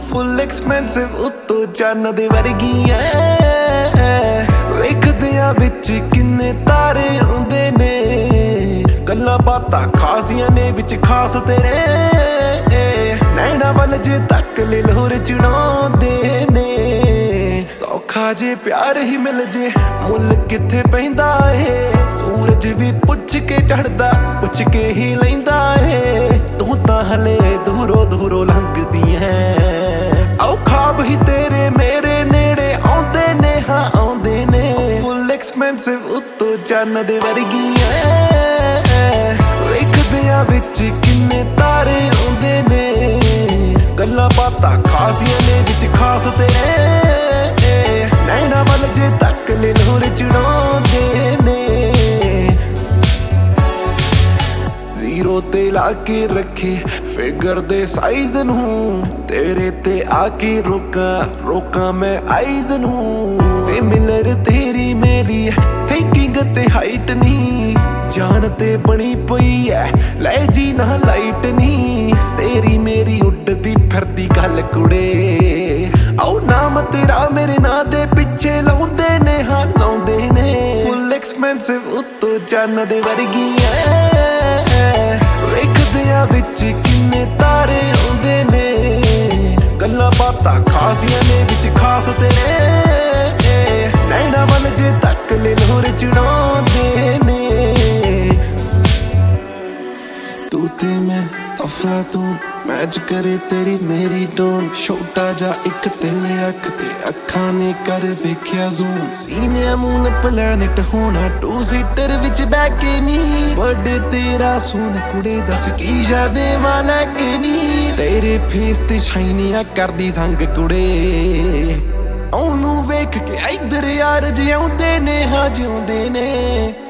ਫੁੱਲ expensive ਉੱਤੋਂ ਚੰਨ ਦੇ ਵਰਗੀਆਂ ਵੇਖਦਿਆਂ ਵਿੱਚ ਕਿੰਨੇ ਤਾਰੇ ਆਉਂਦੇ ਨੇ ਗੱਲਾਂ ਬਾਤਾਂ ਖਾਸੀਆਂ ਨੇ ਵਿੱਚ ਖਾਸ ਤੇਰੇ ਨੈਣਾ ਵੱਲ ਜੇ ਤੱਕ ਲਿਲੋਰ ਚੜਾਉਂਦੇ ਨੇ ਸੌਖਾ ਜੇ ਪਿਆਰ ਹੀ ਮਿਲ ਜੇ ਮੁੱਲ ਕਿੱਥੇ ਪੈਂਦਾ ਏ ਸੂਰਜ ਵੀ ਪੁੱਛ ਕੇ ਚੜਦਾ ਪੁੱਛ ਕੇ ਹੀ ਲੈਂਦਾ ਏ ਤੂੰ ਤਾਂ ਹਲੇ ਦੂਰੋਂ ਦੂਰੋਂ ਲੰਘਦੀ ਐ ਆਓ ਖਾਬ ਹੀ ਤੇਰੇ ਮੇਰੇ ਨੇੜੇ ਆਉਂਦੇ ਨੇ ਹਾਂ ਆਉਂਦੇ ਨੇ ਫੁੱਲ ਐਕਸਪੈਂਸਿਵ ਉੱਤੋਂ ਚੰਨ ਦੇ ਵਰਗੀਆਂ ਵੇਖਦਿਆਂ ਵਿੱਚ ਕਿੰਨੇ ਤਾਰੇ ਆਉਂਦੇ ਨੇ ਗੱਲਾਂ ਬਾਤਾਂ ਖਾਸੀਆਂ ਨੇ ਵਿੱਚ ਖਾਸ ਤੇਰੇ ਨੈਣਾ ਵੱਲ ਜੇ ਤੱਕ ਲਿਲੋਰ ਚੜਾਉਂਦੇ ਨੇ ਜ਼ੀਰੋ ਤੇ ਲਾ ਕੇ ਰੱਖੇ ਫਿਗਰ ਦੇ ਸਾਈਜ਼ ਨੂੰ ਤੇਰੇ ਤੇ ਆ ਕੇ ਰੋਕਾਂ ਮੈਂ ਆਈਜ਼ ਨੂੰ ਸਿਮਿਲਰ ਤੇਰੀ ਮੇਰੀ ਥਿੰਕਿੰਗ ਤੇ ਹਾਈਟ ਨੀ ਜਾਨ ਤੇ ਬਣੀ ਪਈ ਐ ਲੈ ਜੀ ਨਾ ਲਾਈਟ ਨੀ ਤੇਰੀ ਮੇਰੀ ਉੱਡਦੀ ਫਿਰਦੀ ਗੱਲ ਕੁੜੇ ਆਓ ਨਾਮ ਤੇਰਾ ਮੇਰੇ ਨਾਂ ਦੇ ਪਿੱਛੇ ਲਾਉਂਦੇ ਨੇ ਹਾਂ ਲਾਉਂਦੇ ਨੇ ਫੁੱਲ ਐਕਸਪੈਂਸਿਵ ਉੱਤੋਂ ਚੰਨ ਦੇ ਵਰਗੀਆਂ ਵੇਖਦਿਆਂ ਵਿੱਚ ਕਿੰਨੇ ਤਾਰੇ ਆਉਂਦੇ ਨੇ ਗੱਲਾਂ ਬਾਤਾਂ ਖਾਸੀਆਂ ਨੇ ਵਿੱਚ ਖਾਸ ਤੇਰੇ ਨੈਣਾ ਵੱਲ ਜੇ ਤੱਕ ਲਿਲੋਰ ਚੜਾਉਂਦੇ ਨੇ ਤੂੰ ਤੇ ਮੈਂ ਅਫਲਾਤੂਨ ਮੈਚ ਕਰੇ ਤੇਰੀ ਮੇਰੀ ਟੋਨ ਛੋਟਾ ਜਾ ਇੱਕ ਤਿਲ ਅੱਖ ਤੇ ਅੱਖਾਂ ਨੇ ਕਰ ਵੇਖਿਆ ਜ਼ੂਮ ਸੀਨੇ ਮੂਨ ਪਲੈਨਟ ਹੋਣਾ 2 ਸੀਟਰ ਵਿੱਚ ਬਹਿ ਕੇ ਨੀ ਬਰਥਡੇ ਤੇਰਾ ਸੋਨ ਕੁੜੇ ਦੱਸ ਕੀ ਯਾਦੇ ਮਾਂ ਲੈ ਕੇ ਨੀ ਤੇਰੇ ਫੇਸ ਤੇ ਸ਼ਾਈਨੀਆਂ ਕਰਦੀ ਸੰਗ ਕੁੜੇ ਉਹਨੂੰ ਵੇਖ ਕੇ ਇੱਧਰ ਯਾਰ ਜਿਉਂਦੇ ਨੇ ਹਾਂ ਜਿਉਂਦੇ ਨੇ